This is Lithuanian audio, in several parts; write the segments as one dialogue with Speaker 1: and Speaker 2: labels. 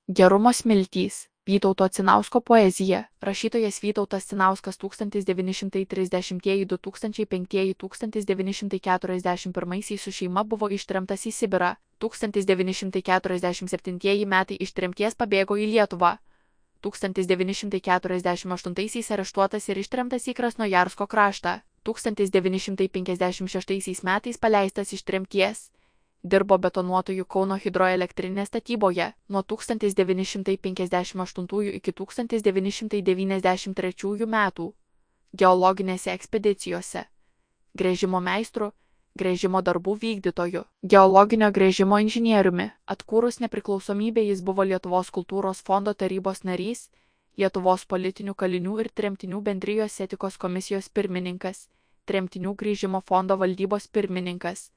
Speaker 1: Gerumo smiltys. Vytauto Cinausko poezija. Rašytojas Vytautas Cinauskas 1930-2005-1941 su šeima buvo ištremtas į Sibirą. 1947 metai iš tremties pabėgo į Lietuvą. 1948 areštuotas ir ištremtas į Krasnojarsko kraštą. 1956 metais paleistas iš tremties. Dirbo betonuotojų Kauno hidroelektrinės statyboje nuo 1958 iki 1993 metų, geologinėse ekspedicijose, gręžimo meistru, gręžimo darbų vykdytoju, geologinio gręžimo inžinieriumi. Atkūrus nepriklausomybę jis buvo Lietuvos kultūros fondo tarybos narys, Lietuvos politinių kalinių ir tremtinių bendrijos etikos komisijos pirmininkas, tremtinių grįžimo fondo valdybos pirmininkas.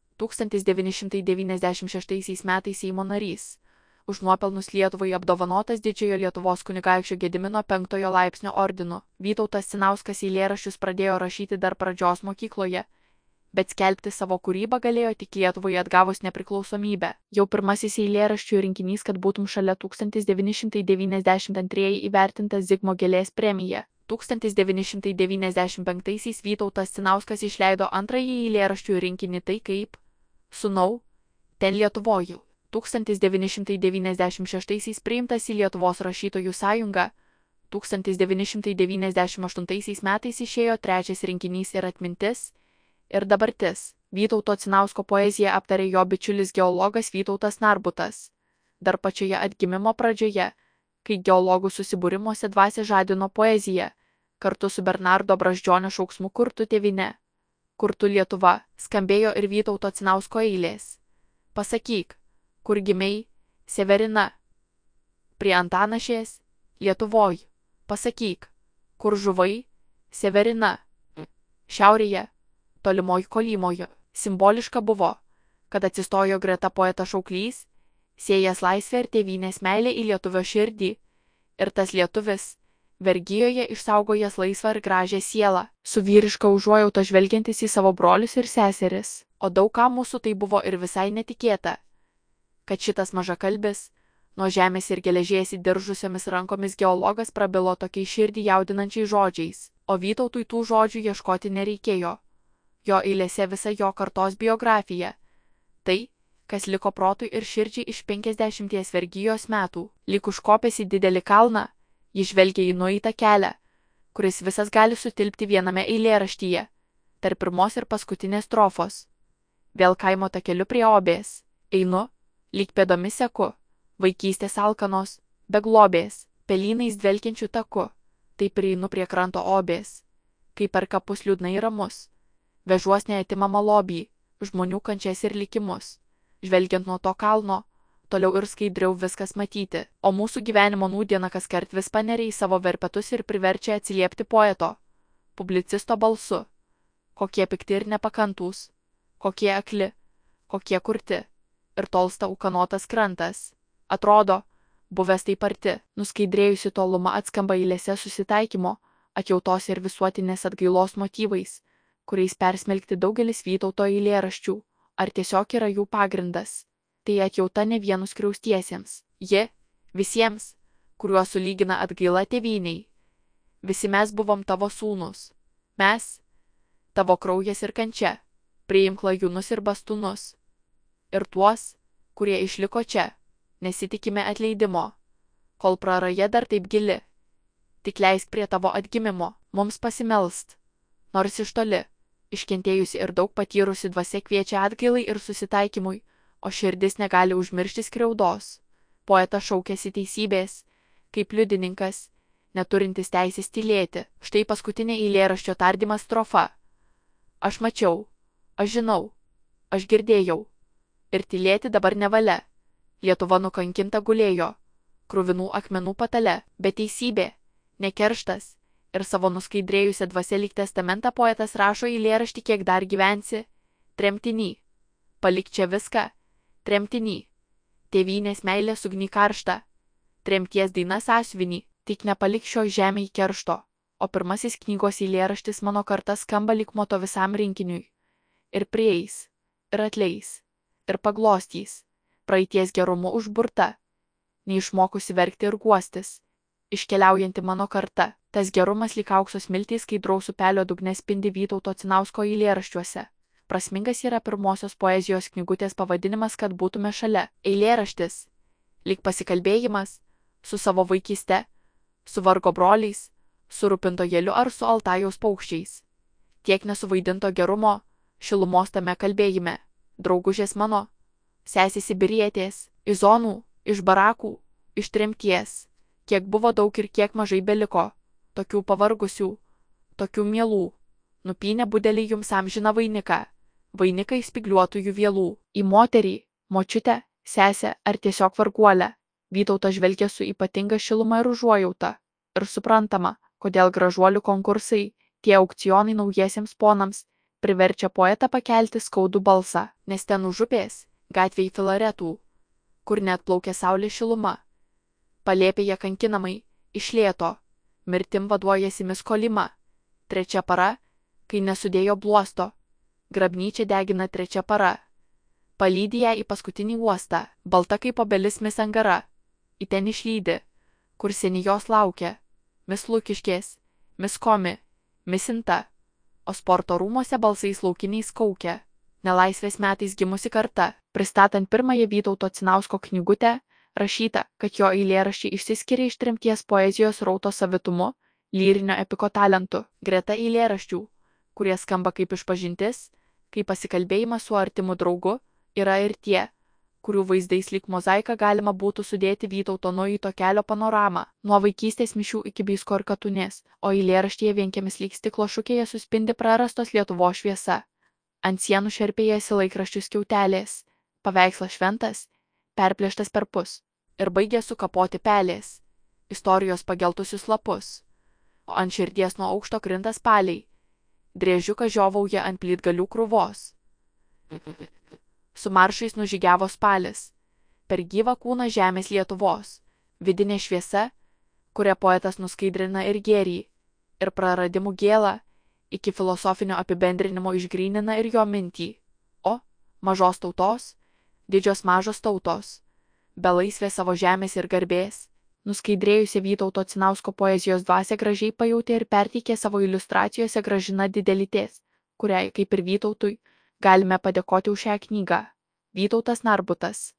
Speaker 1: 1996 metais Seimo narys. Už nuopelnus Lietuvai apdovanotas Didžiojo Lietuvos kunigaikščio Gedimino 5 laipsnio ordinu. Vytautas Cinauskas eilėraščius pradėjo rašyti dar pradžios mokykloje, bet skelbti savo kūrybą galėjo tik Lietuvai atgavus nepriklausomybę. Jau pirmasis eilėraščių rinkinys Kad būtum šalia 1992 įvertintas Zigmo Gėlės premija. 1995 Vytautas Cinauskas išleido antrąjį eilėraščių rinkinį Tai kaip, Sūnau, ten Lietuvoju. 1996 priimtas į Lietuvos rašytojų sąjungą. 1998 metais išėjo trečias rinkinys Ir atmintis, ir dabartis. Vytauto Cinausko poeziją aptarė jo bičiulis geologas Vytautas Narbutas. Dar pačioje atgimimo pradžioje, kai geologų susibūrimuose dvasia žadino poeziją, kartu su Bernardo Brazdžionio šauksmu Kurtu tėvine, Kurtu Lietuva, skambėjo ir Vytauto Cinausko eilės. Pasakyk, kur gimei, Severina, prie Antanašės, Lietuvoj. Pasakyk, kur žuvai, Severina, šiaurėje, tolimoj Kolymoje. Simboliška buvo, kad atsistojo greta poetas šauklys, siejęs laisvę ir tėvynės meilę į lietuvio širdį, ir tas lietuvis, vergijoje išsaugojęs laisvą ir gražią sielą, su vyriška užuojauta žvelgiantis į savo brolius ir seseris. O daug ką mūsų tai buvo ir visai netikėta, kad šitas mažakalbis, nuo žemės ir geležies įdiržusiomis rankomis geologas prabilo tokiais širdį jaudinančiais žodžiais, o Vytautui tų žodžių ieškoti nereikėjo. Jo eilėse visa jo kartos biografija. Tai, kas liko protui ir širdžiai iš 50 vergijos metų, lyg užkopęs į didelį kalną, jis žvelgia į nueitą kelią, kuris visas gali sutilpti viename eilėraštyje, tarp pirmos ir paskutinės strofos. Vėl kaimo takeliu prie obės, einu, lyg pėdomis seku, vaikystės alkanos, be globės, pelynais dvelkiančių taku, taip prieinu prie kranto obės, kai per kapus liūdnai ramus, vežuos neatimamą lobį, žmonių kančias ir likimus, žvelgiant nuo to kalno, toliau ir skaidriau viskas matyti, o mūsų gyvenimo nūdiena kaskart vis paneria į savo verpetus ir priverčia atsiliepti poeto, publicisto balsu. Kokie pikti ir nepakantūs, kokie akli, kokie kurti, ir tolsta ūkanotas krantas. Atrodo, buvęs taip arti, nuskaidrėjusi toluma atskamba eilėse susitaikymo, atjautos ir visuotinės atgailos motyvais, kuriais persmelkti daugelis Vytauto eilėraščių, ar tiesiog yra jų pagrindas. Tai atjauta ne vienus skriaustiesiems. Ji, visiems, kuriuos sulygina atgaila tėvyniai. Visi mes buvom tavo sūnus. Mes, tavo kraujas ir kančia, priimk lajūnus ir bastūnus. Ir tuos, kurie išliko čia, nesitikime atleidimo, kol praraja dar taip gili. Tik leisk prie tavo atgimimo mums pasimelst, nors iš toli, iškentėjusi ir daug patyrusi dvasia kviečia atgailai ir susitaikymui, o širdis negali užmiršti skriaudos. Poetas šaukėsi teisybės, kaip liudininkas, neturintis teisės tylėti. Štai paskutinė eilėraščio tardymas strofa. Aš mačiau, aš žinau, aš girdėjau, ir tylėti dabar nevalia. Lietuva nukankinta gulėjo, kruvinų akmenų patale, bet teisybė, ne kerštas, ir savo nuskaidrėjusią dvasią lyg testamentą poetas rašo eilėraštį Kiek dar gyvensi, tremtiny. Palik čia viską, tremtiny. Tėvynės meilės ugny karšta, tremties daina sąsiuvinį, tik nepalik šio žemėj keršto. O pirmasis knygos eilėraštis Mano karta skamba lyg moto visam rinkiniui. Ir prieis, ir atleis, ir paglostys, praeities gerumu užburta. neišmokusi verkti ir guostis. Iškeliaujanti mano karta, tas gerumas lyg aukso smiltys skaidraus upelio dugne spindi Vytauto Cinausko eilėraščiuose. Prasmingas yra pirmosios poezijos knygutės pavadinimas Kad būtume šalia. Eilėraštis, lyg pasikalbėjimas, su savo vaikyste, su vargo broliais, su rūpintojėliu ar su Altajaus paukščiais. Tiek nesuvaidinto gerumo, šilumos tame kalbėjime. Draugužės mano, sesės sibirietės, iš zonų, iš barakų, iš tremties. Kiek buvo daug ir kiek mažai beliko, tokių pavargusių, tokių mielų. Nupynė budelį jums amžiną vainiką, vainiką iš spygliuotųjų vielų. Į moterį, močiutę, sesę ar tiesiog varguolę, Vytautas žvelgė su ypatinga šiluma ir užuojauta. Ir suprantama, kodėl gražuolių konkursai, tie aukcionai naujiesiems ponams, priverčia poetą pakelti skaudų balsą, nes ten už upės, gatvėj filaretų, kur net plaukia saulės šiluma. Palėpėje kankinamai, iš lėto, mirtim vaduojasi miskolima. Trečia para, kai nesudėjo bluosto, grabnyčia degina trečia para. Palydi ją į paskutinį uostą, balta kaip obelis mis angara. Į ten išlydi, kur seni jos laukia, mis Lukiškės, mis Komi, mis Inta, o sporto rūmose balsais laukiniais kaukia. Nelaisvės metais gimusi karta, pristatant pirmąją Vytauto Cinausko knygutę, rašyta, kad jo eilėraščiai išsiskiria iš tremties poezijos rauto savitumu, lyrinio epiko talentu. Greta eilėraščių, kurie skamba kaip išpažintis, kaip pasikalbėjimas su artimu draugu, yra ir tie, kurių vaizdais lyg mozaika galima būtų sudėti Vytauto nueito kelio panoramą, nuo vaikystės mišių iki Bysko ir Katunės, o eilėraštyje vienkiemis lyg stiklo šukėje suspindi prarastos Lietuvos šviesa. Ant sienų šerpėjasi laikraščių skiautelės, paveikslas šventas, perplėštas perpus, ir baigė sukapoti pelės, istorijos pageltusius lapus, o ant širdies nuo aukšto krinta spaliai, driežiukas žiovauja ant plytgalių krūvos. Su maršais nužygiavo spalis, per gyvą kūną žemės Lietuvos, vidinė šviesa, kurią poetas nuskaidrina ir gėrį, ir praradimų gėlą, iki filosofinio apibendrinimo išgrynina ir jo mintį. O, mažos tautos, didžios mažos tautos, be laisvės savo žemės ir garbės, nuskaidrėjusi Vytauto Cinausko poezijos dvasia gražiai pajautė ir perteikė savo iliustracijose Gražina Didelytės, kuriai, kaip ir Vytautui, galime padėkoti už šią knygą. Vytautas Narbutas.